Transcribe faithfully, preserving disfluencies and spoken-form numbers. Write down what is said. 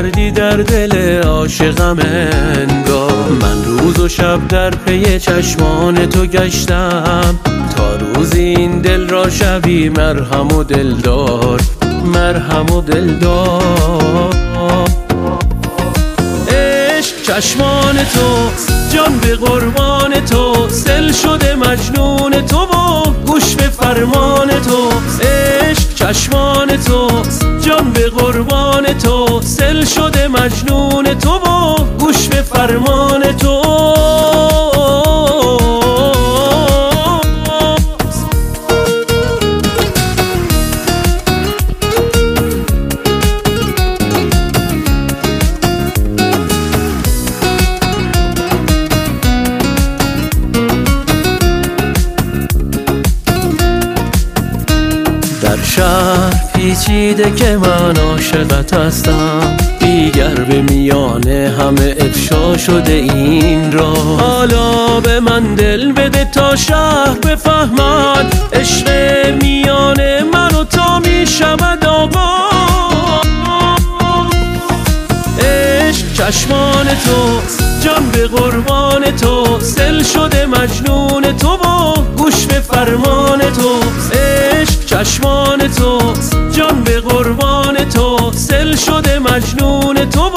کردی در دل عاشقم انگار. من روز و شب در پی چشمان تو گشتم، تا روزی این دل را شبی مرهم و دلدار، مرهم و دلدار. عشق چشمان تو، جان به قربان تو، دل شده مجنون تو و گوش به فرمان تو. عشق چشمان تو، جان به قربان تو، دل شده مجنون تو و گوش به فرمان تو. در شهر پیچیده که من عاشقت هستم، دیگر به میانه همه افشا شده این را. حالا به من دل بده تا شهر بفهمد، عشق میانه من و تو می شود آقا. عشق چشمان تو، جان به قربان تو، دل شده مجنون تو و گوش به فرمان تو. عشق چشمان تو، جان به قربان تو، دل شده مجنون تو